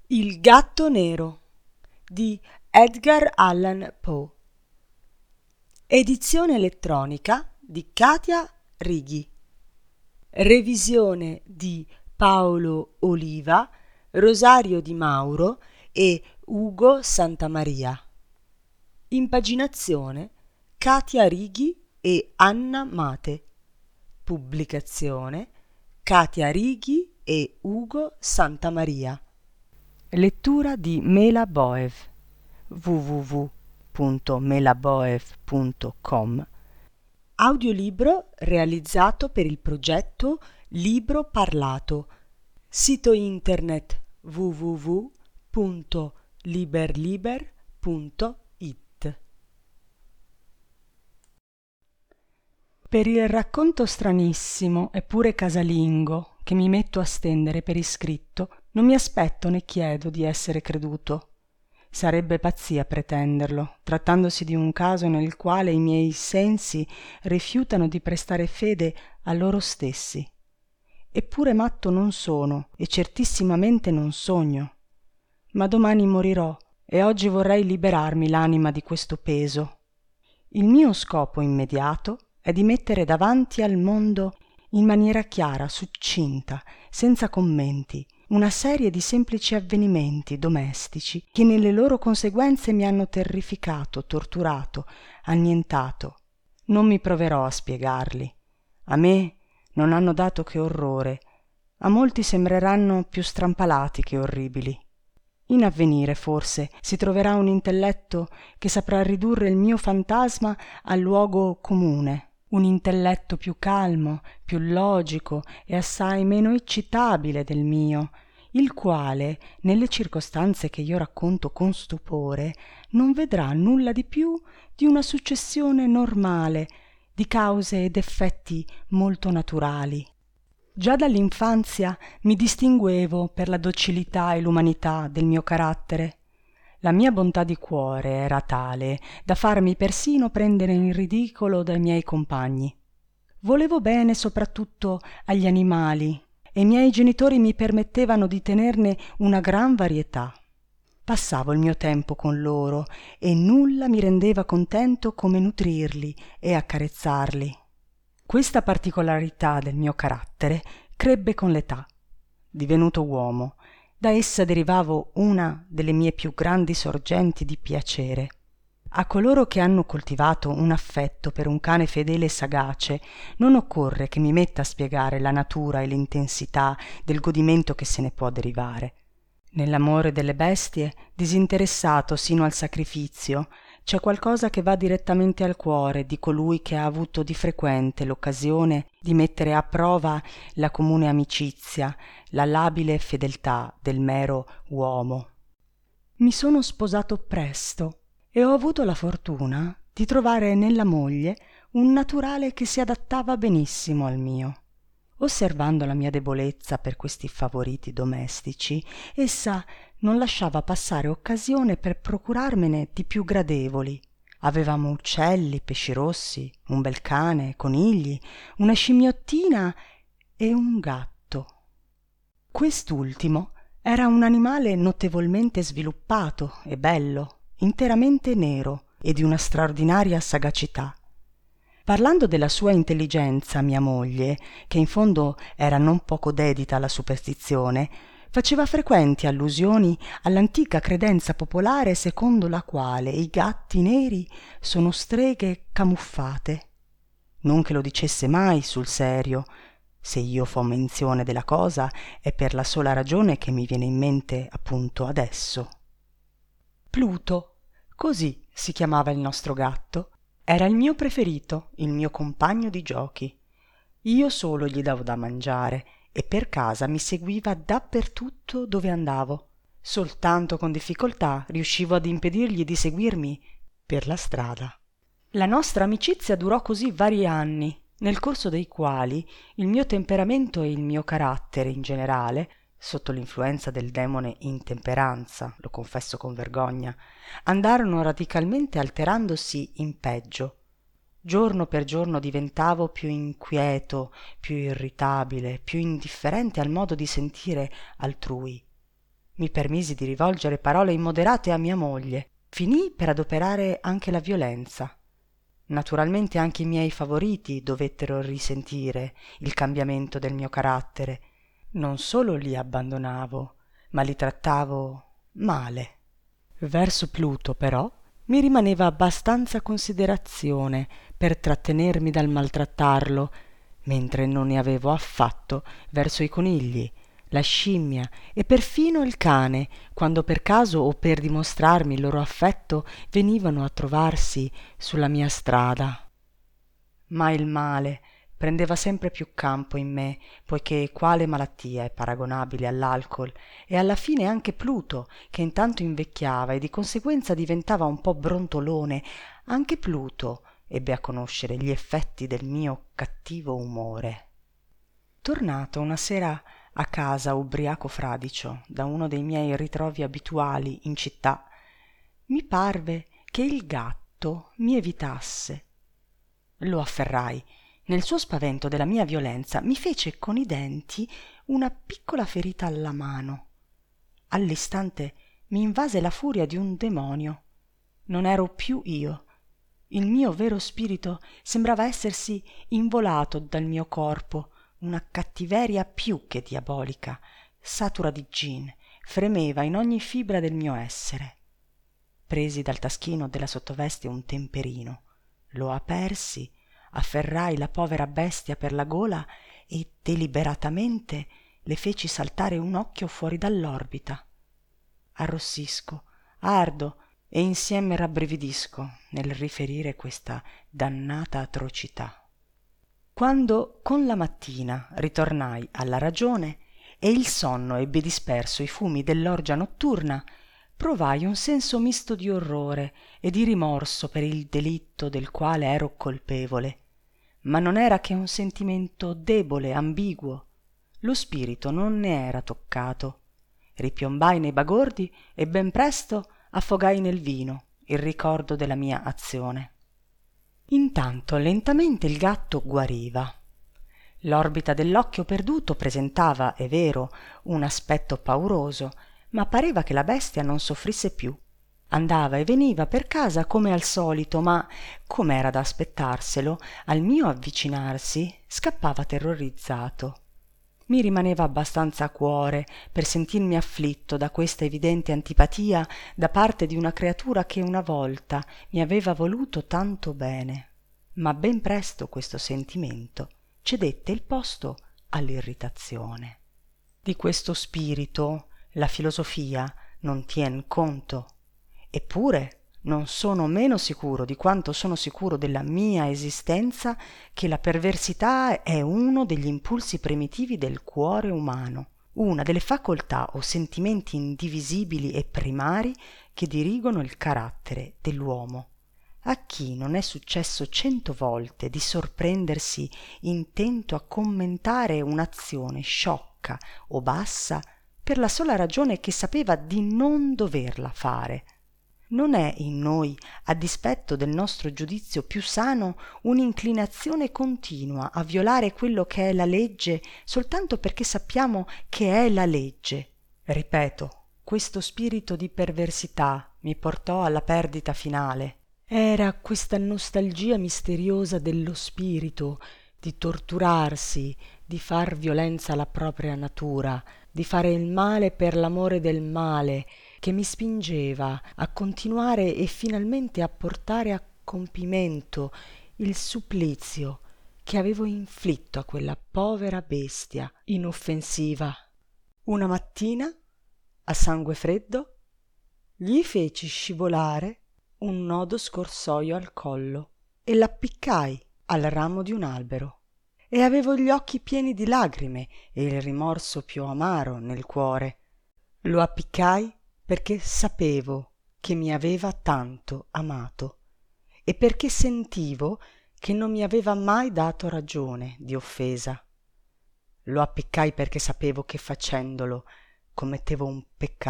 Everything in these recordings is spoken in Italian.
Il gatto nero di Edgar Allan Poe. Edizione elettronica di Katia Righi. Revisione di Paolo Oliva, Rosario Di Mauro e Ugo Santamaria. Impaginazione Katia Righi e Anna Mate. Pubblicazione Katia Righi e Ugo Santamaria. Lettura di Mela Boev, www.melaboev.com. Audiolibro realizzato per il progetto Libro Parlato. Sito internet www.liberliber.it. Per il racconto stranissimo eppure casalingo che mi metto a stendere per iscritto, non mi aspetto né chiedo di essere creduto. Sarebbe pazzia pretenderlo, trattandosi di un caso nel quale i miei sensi rifiutano di prestare fede a loro stessi. Eppure matto non sono e certissimamente non sogno. Ma domani morirò e oggi vorrei liberarmi l'anima di questo peso. Il mio scopo immediato è di mettere davanti al mondo in maniera chiara, succinta, senza commenti, una serie di semplici avvenimenti domestici che nelle loro conseguenze mi hanno terrificato, torturato, annientato. Non mi proverò a spiegarli. A me non hanno dato che orrore, a molti sembreranno più strampalati che orribili. In avvenire, forse, si troverà un intelletto che saprà ridurre il mio fantasma al luogo comune, un intelletto più calmo, più logico e assai meno eccitabile del mio, il quale, nelle circostanze che io racconto con stupore, non vedrà nulla di più di una successione normale di cause ed effetti molto naturali. Già dall'infanzia mi distinguevo per la docilità e l'umanità del mio carattere. La mia bontà di cuore era tale da farmi persino prendere in ridicolo dai miei compagni. Volevo bene soprattutto agli animali e i miei genitori mi permettevano di tenerne una gran varietà. Passavo il mio tempo con loro e nulla mi rendeva contento come nutrirli e accarezzarli. Questa particolarità del mio carattere crebbe con l'età. Divenuto uomo, da essa derivavo una delle mie più grandi sorgenti di piacere. A coloro che hanno coltivato un affetto per un cane fedele e sagace, non occorre che mi metta a spiegare la natura e l'intensità del godimento che se ne può derivare. Nell'amore delle bestie, disinteressato sino al sacrifizio, c'è qualcosa che va direttamente al cuore di colui che ha avuto di frequente l'occasione di mettere a prova la comune amicizia, la labile fedeltà del mero uomo. Mi sono sposato presto e ho avuto la fortuna di trovare nella moglie un naturale che si adattava benissimo al mio. Osservando la mia debolezza per questi favoriti domestici, essa non lasciava passare occasione per procurarmene di più gradevoli. Avevamo uccelli, pesci rossi, un bel cane, conigli, una scimmiottina e un gatto. Quest'ultimo era un animale notevolmente sviluppato e bello, interamente nero e di una straordinaria sagacità. Parlando della sua intelligenza, mia moglie, che in fondo era non poco dedita alla superstizione, faceva frequenti allusioni all'antica credenza popolare secondo la quale i gatti neri sono streghe camuffate. Non che lo dicesse mai sul serio. Se io fo menzione della cosa è per la sola ragione che mi viene in mente appunto adesso. Pluto, così si chiamava il nostro gatto, era il mio preferito, il mio compagno di giochi. Io solo gli davo da mangiare e per casa mi seguiva dappertutto dove andavo. Soltanto con difficoltà riuscivo ad impedirgli di seguirmi per la strada. La nostra amicizia durò così vari anni, nel corso dei quali il mio temperamento e il mio carattere in generale, sotto l'influenza del demone intemperanza, lo confesso con vergogna, andarono radicalmente alterandosi in peggio. Giorno per giorno diventavo più inquieto, più irritabile, più indifferente al modo di sentire altrui. Mi permisi di rivolgere parole immoderate a mia moglie. Finii per adoperare anche la violenza. Naturalmente anche i miei favoriti dovettero risentire il cambiamento del mio carattere. Non solo li abbandonavo, ma li trattavo male. Verso Pluto, però, mi rimaneva abbastanza considerazione per trattenermi dal maltrattarlo, mentre non ne avevo affatto verso i conigli, la scimmia e perfino il cane, quando per caso o per dimostrarmi il loro affetto venivano a trovarsi sulla mia strada. Ma il male prendeva sempre più campo in me, poiché quale malattia è paragonabile all'alcol, e alla fine anche Pluto, che intanto invecchiava e di conseguenza diventava un po' brontolone, anche Pluto ebbe a conoscere gli effetti del mio cattivo umore. Tornato una sera a casa ubriaco fradicio da uno dei miei ritrovi abituali in città, mi parve che il gatto mi evitasse. Lo afferrai. Nel suo spavento della mia violenza mi fece con i denti una piccola ferita alla mano. All'istante mi invase la furia di un demonio. Non ero più io. Il mio vero spirito sembrava essersi involato dal mio corpo, una cattiveria più che diabolica, satura di gin, fremeva in ogni fibra del mio essere. Presi dal taschino della sottoveste un temperino, lo apersi, afferrai la povera bestia per la gola e deliberatamente le feci saltare un occhio fuori dall'orbita. Arrossisco, ardo e insieme rabbrividisco nel riferire questa dannata atrocità. Quando con la mattina ritornai alla ragione e il sonno ebbe disperso i fumi dell'orgia notturna, provai un senso misto di orrore e di rimorso per il delitto del quale ero colpevole, ma non era che un sentimento debole, ambiguo. Lo spirito non ne era toccato. Ripiombai nei bagordi e ben presto affogai nel vino il ricordo della mia azione. Intanto lentamente il gatto guariva. L'orbita dell'occhio perduto presentava, è vero, un aspetto pauroso, ma pareva che la bestia non soffrisse più. Andava e veniva per casa come al solito, ma, com'era da aspettarselo, al mio avvicinarsi scappava terrorizzato. Mi rimaneva abbastanza a cuore per sentirmi afflitto da questa evidente antipatia da parte di una creatura che una volta mi aveva voluto tanto bene. Ma ben presto questo sentimento cedette il posto all'irritazione. Di questo spirito la filosofia non tien conto. Eppure non sono meno sicuro di quanto sono sicuro della mia esistenza che la perversità è uno degli impulsi primitivi del cuore umano, una delle facoltà o sentimenti indivisibili e primari che dirigono il carattere dell'uomo. A chi non è successo 100 volte di sorprendersi intento a commentare un'azione sciocca o bassa per la sola ragione che sapeva di non doverla fare? Non è in noi, a dispetto del nostro giudizio più sano, un'inclinazione continua a violare quello che è la legge soltanto perché sappiamo che è la legge? Ripeto, questo spirito di perversità mi portò alla perdita finale. Era questa nostalgia misteriosa dello spirito, di torturarsi, di far violenza alla propria natura, di fare il male per l'amore del male, che mi spingeva a continuare e finalmente a portare a compimento il supplizio che avevo inflitto a quella povera bestia inoffensiva. Una mattina, a sangue freddo, gli feci scivolare un nodo scorsoio al collo e l'appiccai al ramo di un albero. E avevo gli occhi pieni di lagrime e il rimorso più amaro nel cuore. Lo appiccai perché sapevo che mi aveva tanto amato e perché sentivo che non mi aveva mai dato ragione di offesa. Lo appiccai perché sapevo che facendolo commettevo un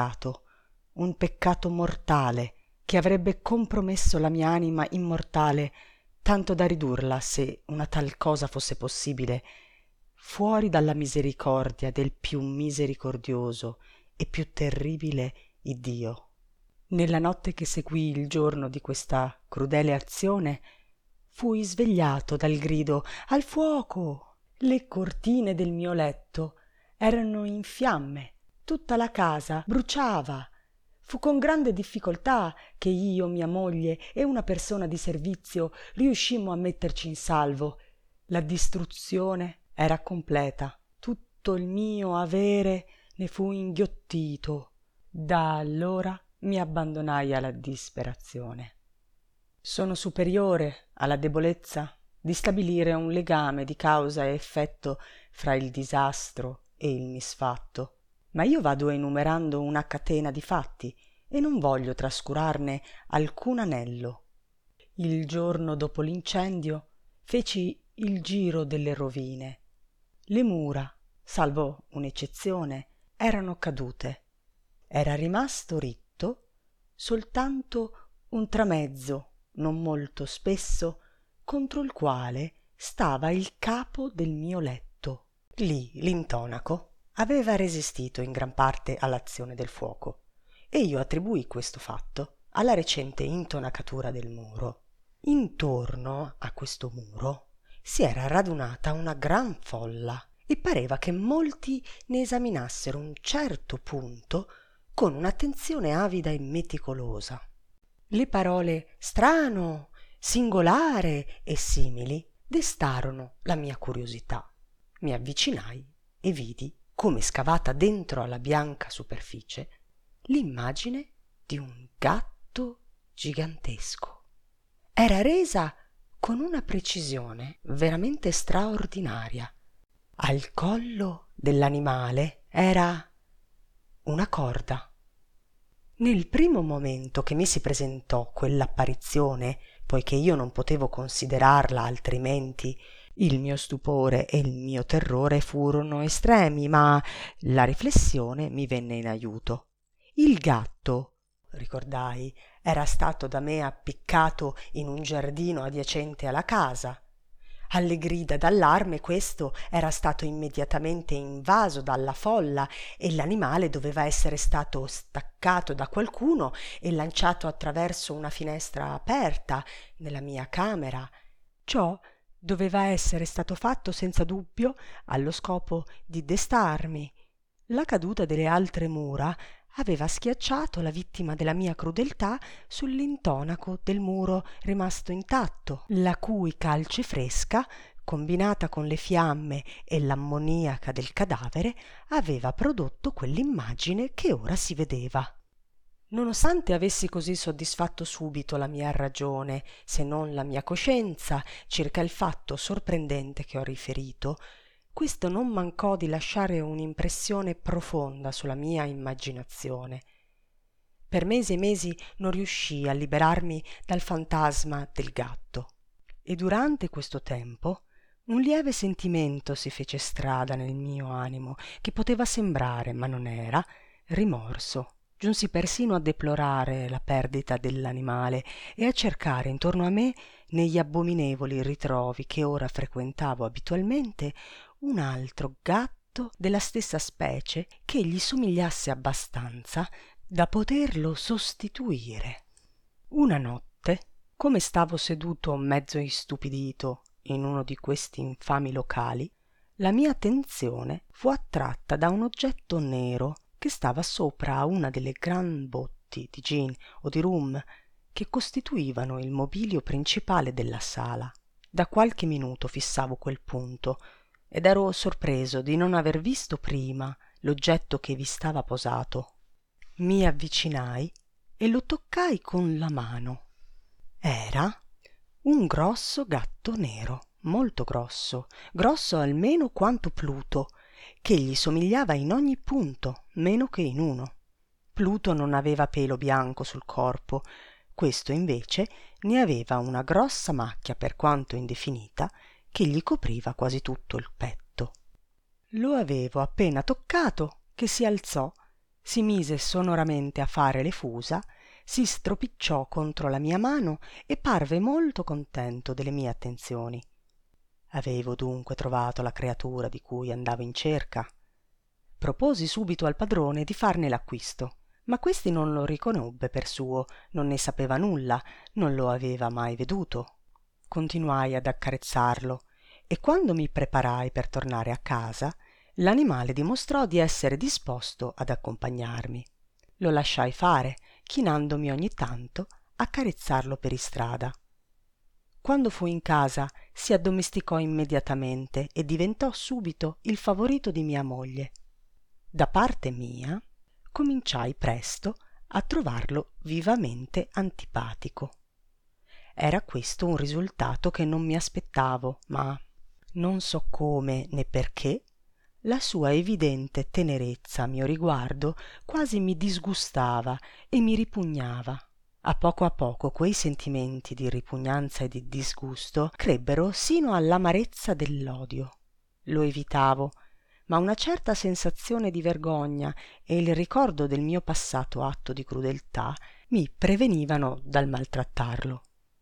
peccato mortale che avrebbe compromesso la mia anima immortale tanto da ridurla, se una tal cosa fosse possibile, fuori dalla misericordia del più misericordioso e più terribile Iddio. Nella notte che seguì il giorno di questa crudele azione, fui svegliato dal grido «Al fuoco!». Le cortine del mio letto erano in fiamme, tutta la casa bruciava. Fu con grande difficoltà che io, mia moglie e una persona di servizio riuscimmo a metterci in salvo. La distruzione era completa. Tutto il mio avere ne fu inghiottito. Da allora mi abbandonai alla disperazione. Sono superiore alla debolezza di stabilire un legame di causa e effetto fra il disastro e il misfatto, ma io vado enumerando una catena di fatti e non voglio trascurarne alcun anello. Il giorno dopo l'incendio feci il giro delle rovine. Le mura, salvo un'eccezione, erano cadute. Era rimasto ritto soltanto un tramezzo, non molto spesso, contro il quale stava il capo del mio letto. Lì l'intonaco aveva resistito in gran parte all'azione del fuoco, e io attribuì questo fatto alla recente intonacatura del muro. Intorno a questo muro si era radunata una gran folla e pareva che molti ne esaminassero un certo punto con un'attenzione avida e meticolosa. Le parole strano, singolare e simili destarono la mia curiosità. Mi avvicinai e vidi, come scavata dentro alla bianca superficie, l'immagine di un gatto gigantesco. Era resa con una precisione veramente straordinaria. Al collo dell'animale era una corda. Nel primo momento che mi si presentò quell'apparizione, poiché io non potevo considerarla altrimenti, il mio stupore e il mio terrore furono estremi, ma la riflessione mi venne in aiuto. Il gatto, ricordai, era stato da me appiccato in un giardino adiacente alla casa. Alle grida d'allarme questo era stato immediatamente invaso dalla folla e l'animale doveva essere stato staccato da qualcuno e lanciato attraverso una finestra aperta nella mia camera. Ciò doveva essere stato fatto senza dubbio allo scopo di destarmi. La caduta delle altre mura aveva schiacciato la vittima della mia crudeltà sull'intonaco del muro rimasto intatto, la cui calce fresca, combinata con le fiamme e l'ammoniaca del cadavere, aveva prodotto quell'immagine che ora si vedeva. Nonostante avessi così soddisfatto subito la mia ragione, se non la mia coscienza, circa il fatto sorprendente che ho riferito, questo non mancò di lasciare un'impressione profonda sulla mia immaginazione. Per mesi e mesi non riuscii a liberarmi dal fantasma del gatto, e durante questo tempo un lieve sentimento si fece strada nel mio animo, che poteva sembrare, ma non era, rimorso. Giunsi persino a deplorare la perdita dell'animale e a cercare intorno a me, negli abominevoli ritrovi che ora frequentavo abitualmente, un altro gatto della stessa specie che gli somigliasse abbastanza da poterlo sostituire. Una notte, come stavo seduto mezzo istupidito in uno di questi infami locali, la mia attenzione fu attratta da un oggetto nero che stava sopra a una delle gran botti di gin o di rum che costituivano il mobilio principale della sala. Da qualche minuto fissavo quel punto ed ero sorpreso di non aver visto prima l'oggetto che vi stava posato. Mi avvicinai e lo toccai con la mano. Era un grosso gatto nero, molto grosso, grosso almeno quanto Pluto, che gli somigliava in ogni punto, meno che in uno. Pluto non aveva pelo bianco sul corpo, questo invece ne aveva una grossa macchia, per quanto indefinita, che gli copriva quasi tutto il petto. Lo avevo appena toccato che si alzò, si mise sonoramente a fare le fusa, si stropicciò contro la mia mano e parve molto contento delle mie attenzioni. Avevo dunque trovato la creatura di cui andavo in cerca. Proposi subito al padrone di farne l'acquisto, ma questi non lo riconobbe per suo, non ne sapeva nulla, non lo aveva mai veduto. Continuai ad accarezzarlo e quando mi preparai per tornare a casa, l'animale dimostrò di essere disposto ad accompagnarmi. Lo lasciai fare, chinandomi ogni tanto a carezzarlo per istrada. Quando fu in casa si addomesticò immediatamente e diventò subito il favorito di mia moglie. Da parte mia cominciai presto a trovarlo vivamente antipatico. Era questo un risultato che non mi aspettavo, ma non so come né perché la sua evidente tenerezza a mio riguardo quasi mi disgustava e mi ripugnava. A poco quei sentimenti di ripugnanza e di disgusto crebbero sino all'amarezza dell'odio. Lo evitavo, ma una certa sensazione di vergogna e il ricordo del mio passato atto di crudeltà mi prevenivano dal maltrattarlo.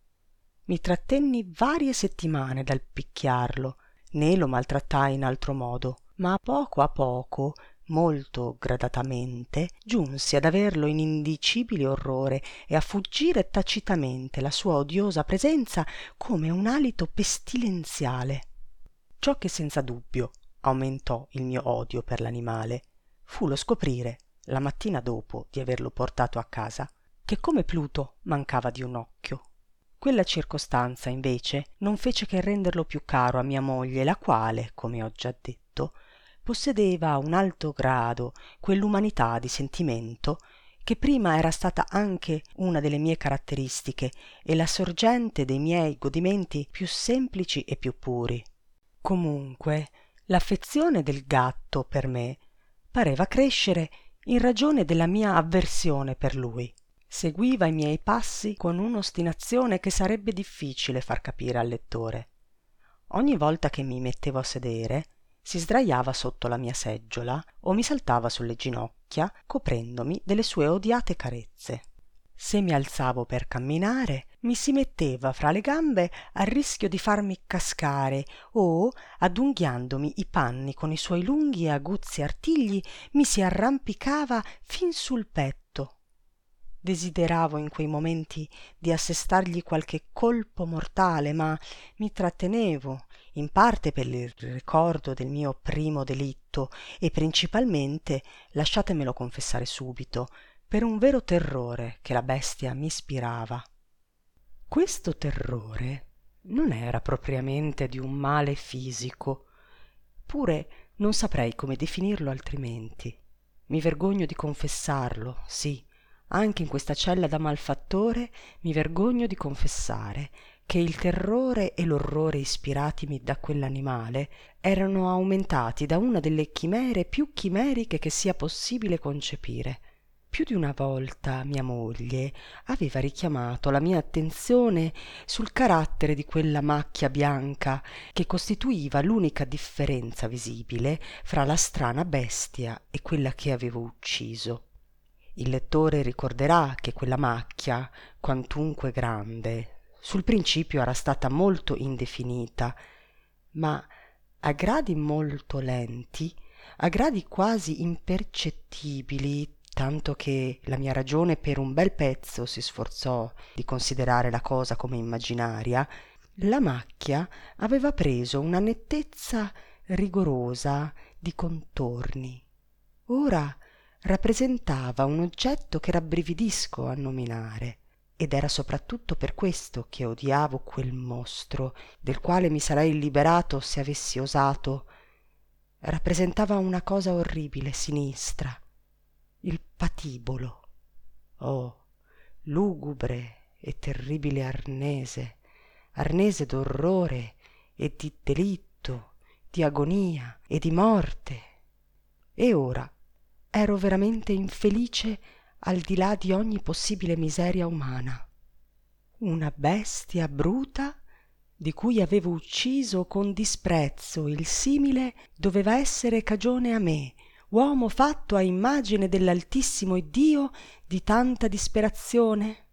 Mi trattenni varie settimane dal picchiarlo, né lo maltrattai in altro modo, ma a poco, molto gradatamente, giunsi ad averlo in indicibile orrore e a fuggire tacitamente la sua odiosa presenza come un alito pestilenziale. Ciò che senza dubbio aumentò il mio odio per l'animale fu lo scoprire, la mattina dopo di averlo portato a casa, che come Pluto mancava di un occhio. Quella circostanza, invece, non fece che renderlo più caro a mia moglie, la quale, come ho già detto, possedeva a un alto grado quell'umanità di sentimento che prima era stata anche una delle mie caratteristiche e la sorgente dei miei godimenti più semplici e più puri. Comunque, l'affezione del gatto per me pareva crescere in ragione della mia avversione per lui. Seguiva i miei passi con un'ostinazione che sarebbe difficile far capire al lettore. Ogni volta che mi mettevo a sedere, si sdraiava sotto la mia seggiola o mi saltava sulle ginocchia, coprendomi delle sue odiate carezze. Se mi alzavo per camminare, mi si metteva fra le gambe a rischio di farmi cascare o, adunghiandomi i panni con i suoi lunghi e aguzzi artigli, mi si arrampicava fin sul petto. Desideravo in quei momenti di assestargli qualche colpo mortale, ma mi trattenevo, in parte per il ricordo del mio primo delitto e principalmente, lasciatemelo confessare subito, per un vero terrore che la bestia mi ispirava. Questo terrore non era propriamente di un male fisico, pure non saprei come definirlo altrimenti. Mi vergogno di confessarlo, sì, anche in questa cella da malfattore mi vergogno di confessare che il terrore e l'orrore ispiratimi da quell'animale erano aumentati da una delle chimere più chimeriche che sia possibile concepire. Più di una volta mia moglie aveva richiamato la mia attenzione sul carattere di quella macchia bianca che costituiva l'unica differenza visibile fra la strana bestia e quella che avevo ucciso. Il lettore ricorderà che quella macchia, quantunque grande, sul principio era stata molto indefinita, ma a gradi molto lenti, a gradi quasi impercettibili, tanto che la mia ragione per un bel pezzo si sforzò di considerare la cosa come immaginaria, la macchia aveva preso una nettezza rigorosa di contorni. Ora rappresentava un oggetto che rabbrividisco a nominare, ed era soprattutto per questo che odiavo quel mostro, del quale mi sarei liberato se avessi osato. Rappresentava una cosa orribile, sinistra, il patibolo. Oh, lugubre e terribile arnese d'orrore e di delitto, di agonia e di morte. E ora ero veramente infelice al di là di ogni possibile miseria umana. Una bestia bruta di cui avevo ucciso con disprezzo il simile doveva essere cagione a me, uomo fatto a immagine dell'Altissimo Iddio, di tanta disperazione?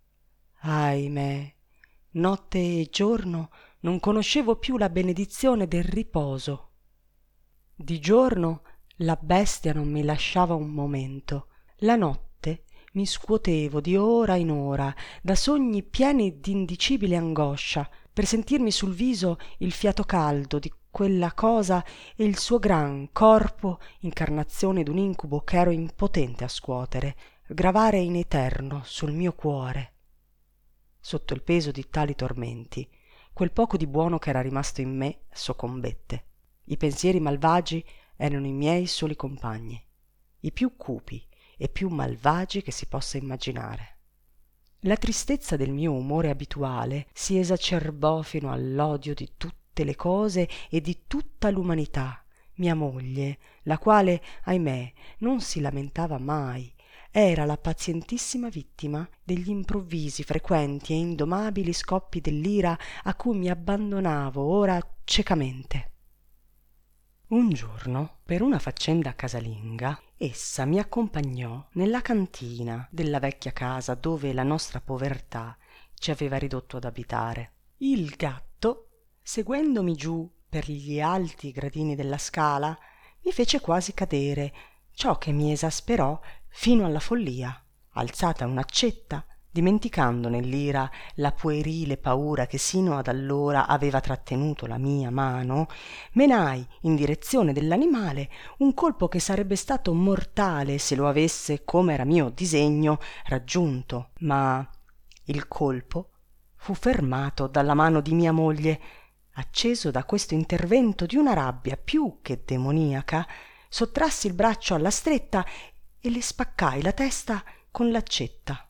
Ahimè, notte e giorno non conoscevo più la benedizione del riposo. Di giorno La bestia non mi lasciava un momento. La notte mi scuotevo di ora in ora da sogni pieni d'indicibile angoscia, per sentirmi sul viso il fiato caldo di quella cosa e il suo gran corpo, incarnazione d'un incubo ch'ero impotente a scuotere, gravare in eterno sul mio cuore. Sotto il peso di tali tormenti, quel poco di buono ch'era rimasto in me soccombette. I pensieri malvagi erano i miei soli compagni, i più cupi e più malvagi che si possa immaginare. La tristezza del mio umore abituale si esacerbò fino all'odio di tutte le cose e di tutta l'umanità. Mia moglie, la quale, ahimè, non si lamentava mai, era la pazientissima vittima degli improvvisi, frequenti e indomabili scoppi dell'ira a cui mi abbandonavo ora ciecamente. Un giorno, per una faccenda casalinga, essa mi accompagnò nella cantina della vecchia casa dove la nostra povertà ci aveva ridotto ad abitare. Il gatto, seguendomi giù per gli alti gradini della scala, mi fece quasi cadere, ciò che mi esasperò fino alla follia. Alzata un'accetta, dimenticando nell'ira la puerile paura che sino ad allora aveva trattenuto la mia mano, menai in direzione dell'animale un colpo che sarebbe stato mortale se lo avesse, come era mio disegno, raggiunto, ma il colpo fu fermato dalla mano di mia moglie. Acceso da questo intervento di una rabbia più che demoniaca, sottrassi il braccio alla stretta e le spaccai la testa con l'accetta.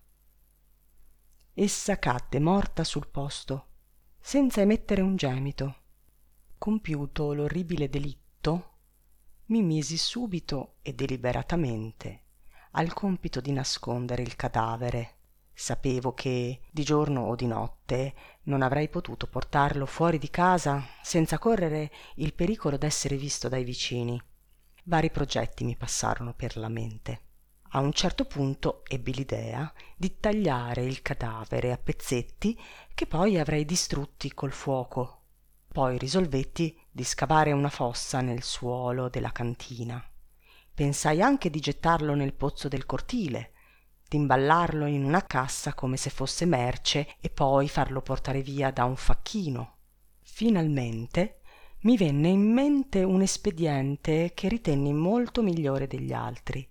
Essa cadde morta sul posto, senza emettere un gemito. Compiuto l'orribile delitto, mi misi subito e deliberatamente al compito di nascondere il cadavere. Sapevo che, di giorno o di notte, non avrei potuto portarlo fuori di casa senza correre il pericolo d'essere visto dai vicini. Vari progetti mi passarono per la mente. A un certo punto ebbi l'idea di tagliare il cadavere a pezzetti che poi avrei distrutti col fuoco. Poi risolvetti di scavare una fossa nel suolo della cantina. Pensai anche di gettarlo nel pozzo del cortile, d'imballarlo in una cassa come se fosse merce e poi farlo portare via da un facchino. Finalmente mi venne in mente un espediente che ritenni molto migliore degli altri.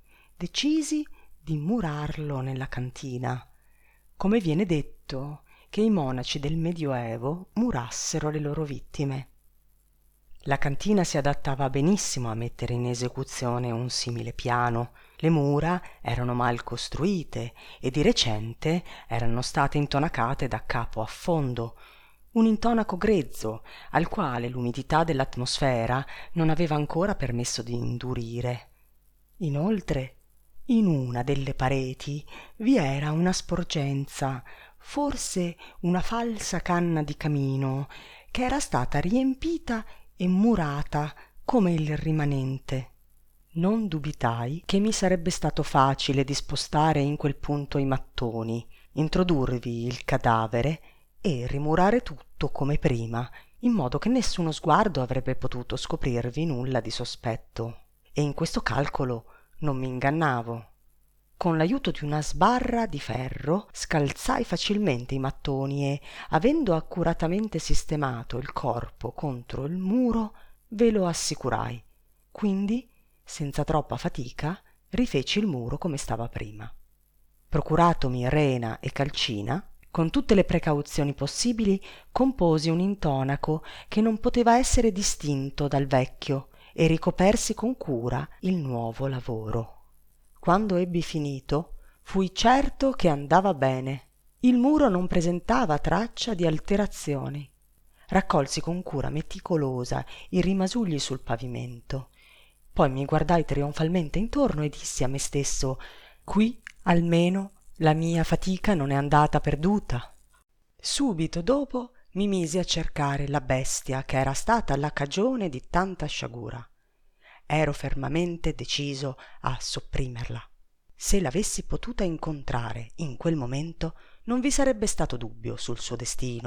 Decisi di murarlo nella cantina, come viene detto che i monaci del Medioevo murassero le loro vittime. La cantina si adattava benissimo a mettere in esecuzione un simile piano. Le mura erano mal costruite e di recente erano state intonacate da capo a fondo, un intonaco grezzo al quale l'umidità dell'atmosfera non aveva ancora permesso di indurire. Inoltre, in una delle pareti vi era una sporgenza, forse una falsa canna di camino, che era stata riempita e murata come il rimanente. Non dubitai che mi sarebbe stato facile dispostare in quel punto i mattoni, introdurvi il cadavere e rimurare tutto come prima, in modo che nessuno sguardo avrebbe potuto scoprirvi nulla di sospetto. E in questo calcolo non mi ingannavo. Con l'aiuto di una sbarra di ferro scalzai facilmente i mattoni e, avendo accuratamente sistemato il corpo contro il muro, ve lo assicurai. Quindi, senza troppa fatica, rifeci il muro come stava prima. Procuratomi rena e calcina, con tutte le precauzioni possibili, composi un intonaco che non poteva essere distinto dal vecchio e ricopersi con cura il nuovo lavoro. Quando ebbi finito, fui certo che andava bene. Il muro non presentava traccia di alterazioni. Raccolsi con cura meticolosa i rimasugli sul pavimento. Poi mi guardai trionfalmente intorno e dissi a me stesso: qui almeno la mia fatica non è andata perduta. Subito dopo mi misi a cercare la bestia che era stata la cagione di tanta sciagura. Ero fermamente deciso a sopprimerla. Se l'avessi potuta incontrare in quel momento, non vi sarebbe stato dubbio sul suo destino,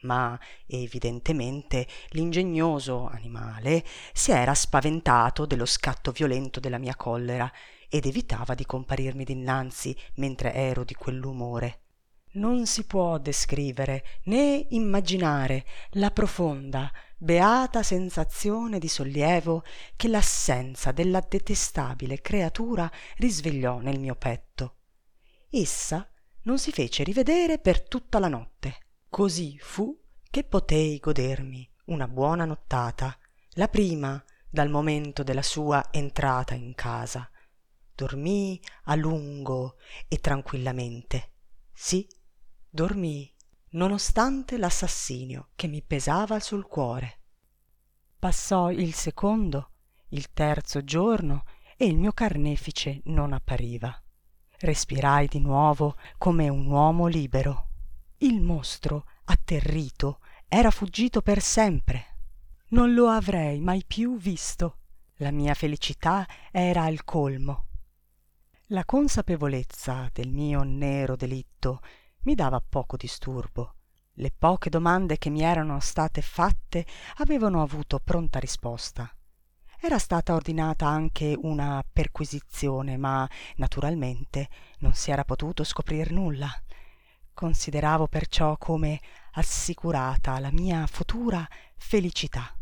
ma evidentemente l'ingegnoso animale si era spaventato dello scatto violento della mia collera ed evitava di comparirmi dinanzi mentre ero di quell'umore. Non si può descrivere né immaginare la profonda, beata sensazione di sollievo che l'assenza della detestabile creatura risvegliò nel mio petto. Essa non si fece rivedere per tutta la notte. Così fu che potei godermi una buona nottata, la prima dal momento della sua entrata in casa. Dormii a lungo e tranquillamente. Sì, dormii, nonostante l'assassinio che mi pesava sul cuore. Passò il secondo, il terzo giorno e il mio carnefice non appariva. Respirai di nuovo come un uomo libero. Il mostro, atterrito, era fuggito per sempre. Non lo avrei mai più visto. La mia felicità era al colmo. La consapevolezza del mio nero delitto mi dava poco disturbo. Le poche domande che mi erano state fatte avevano avuto pronta risposta. Era stata ordinata anche una perquisizione, ma naturalmente non si era potuto scoprir nulla. Consideravo perciò come assicurata la mia futura felicità.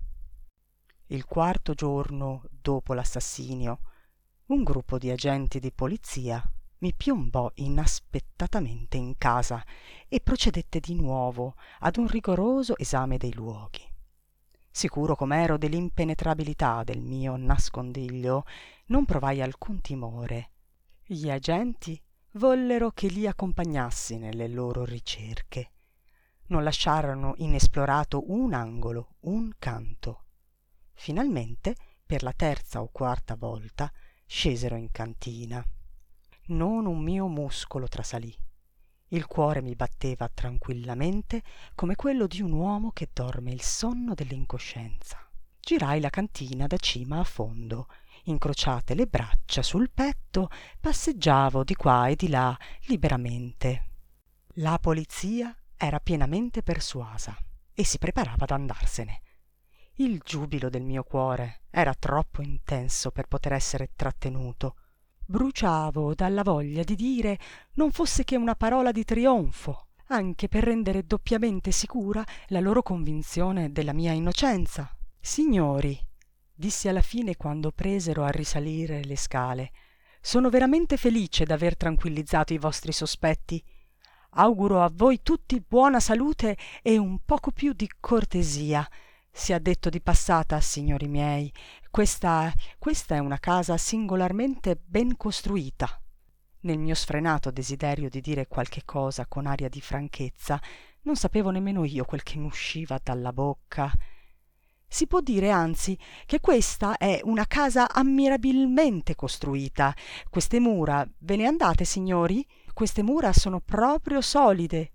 Il quarto giorno dopo l'assassinio, un gruppo di agenti di polizia mi piombò inaspettatamente in casa e procedette di nuovo ad un rigoroso esame dei luoghi. Sicuro com'ero dell'impenetrabilità del mio nascondiglio, non provai alcun timore. Gli agenti vollero che li accompagnassi nelle loro ricerche. Non lasciarono inesplorato un angolo, un canto. Finalmente, per la terza o quarta volta, scesero in cantina. Non un mio muscolo trasalì. Il cuore mi batteva tranquillamente come quello di un uomo che dorme il sonno dell'incoscienza. Girai la cantina da cima a fondo, incrociate le braccia sul petto, passeggiavo di qua e di là liberamente. La polizia era pienamente persuasa e si preparava ad andarsene. Il giubilo del mio cuore era troppo intenso per poter essere trattenuto. Bruciavo dalla voglia di dire non fosse che una parola di trionfo, anche per rendere doppiamente sicura la loro convinzione della mia innocenza. Signori, dissi alla fine quando presero a risalire le scale, sono veramente felice d'aver tranquillizzato i vostri sospetti. Auguro a voi tutti buona salute e un poco più di cortesia. Sia detto di passata, signori miei, questa è una casa singolarmente ben costruita. Nel mio sfrenato desiderio di dire qualche cosa con aria di franchezza, non sapevo nemmeno io quel che m'usciva dalla bocca. Si può dire anzi che questa è una casa ammirabilmente costruita. Queste mura, ve ne andate, signori? Queste mura sono proprio solide.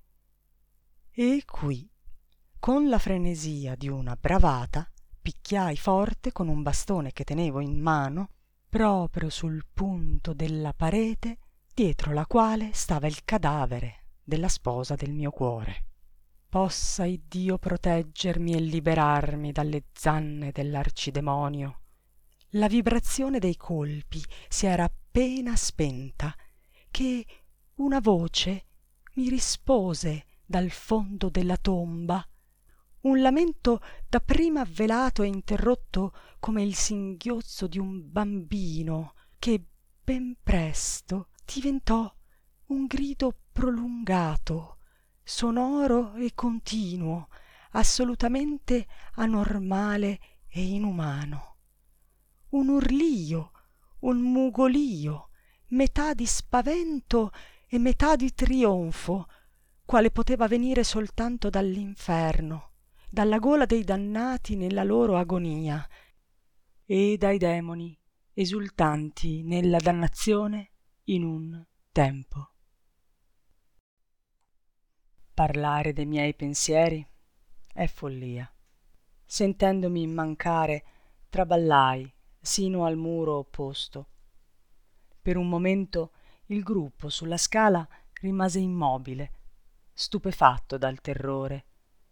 E qui, con la frenesia di una bravata, picchiai forte con un bastone che tenevo in mano proprio sul punto della parete dietro la quale stava il cadavere della sposa del mio cuore. Possa Iddio proteggermi e liberarmi dalle zanne dell'arcidemonio. La vibrazione dei colpi si era appena spenta che una voce mi rispose dal fondo della tomba, un lamento dapprima velato e interrotto come il singhiozzo di un bambino, che ben presto diventò un grido prolungato, sonoro e continuo, assolutamente anormale e inumano. Un urlio, un mugolio, metà di spavento e metà di trionfo, quale poteva venire soltanto dall'inferno, dalla gola dei dannati nella loro agonia, e dai demoni esultanti nella dannazione in un tempo. Parlare dei miei pensieri è follia. Sentendomi mancare, traballai sino al muro opposto. Per un momento il gruppo sulla scala rimase immobile, stupefatto dal terrore.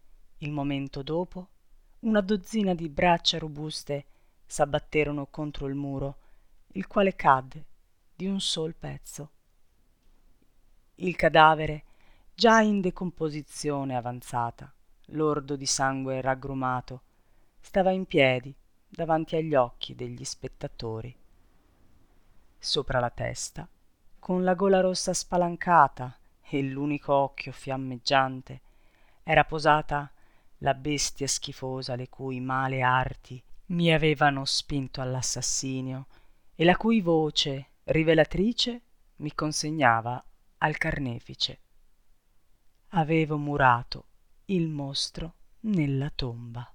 Il momento dopo, una dozzina di braccia robuste s'abbatterono contro il muro, il quale cadde di un sol pezzo. Il cadavere, già in decomposizione avanzata, lordo di sangue raggrumato, stava in piedi davanti agli occhi degli spettatori. Sopra la testa, con la gola rossa spalancata e l'unico occhio fiammeggiante, era posata la bestia schifosa le cui male arti mi avevano spinto all'assassinio e la cui voce rivelatrice mi consegnava al carnefice. Avevo murato il mostro nella tomba.